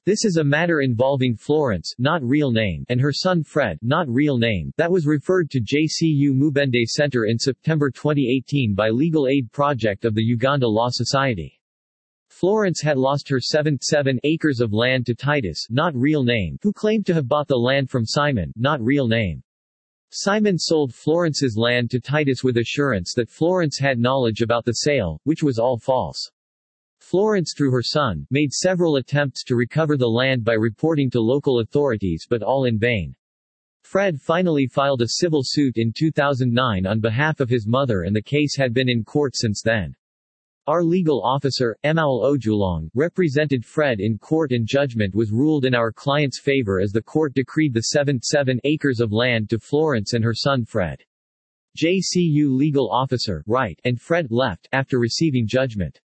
This is a matter involving Florence, not real name, and her son Fred, not real name, that was referred to JCU Mubende Center in September 2018 by Legal Aid Project of the Uganda Law Society. Florence had lost her 7 acres of land to Titus, not real name, who claimed to have bought the land from Simon, not real name. Simon sold Florence's land to Titus with assurance that Florence had knowledge about the sale, which was all false. Florence, through her son, made several attempts to recover the land by reporting to local authorities but all in vain. Fred finally filed a civil suit in 2009 on behalf of his mother, and the case had been in court since then. Our legal officer, Emmanuel Ojulong, represented Fred in court, and judgment was ruled in our client's favor as the court decreed the 7 acres of land to Florence and her son Fred. JCU legal officer, right, and Fred left after receiving judgment.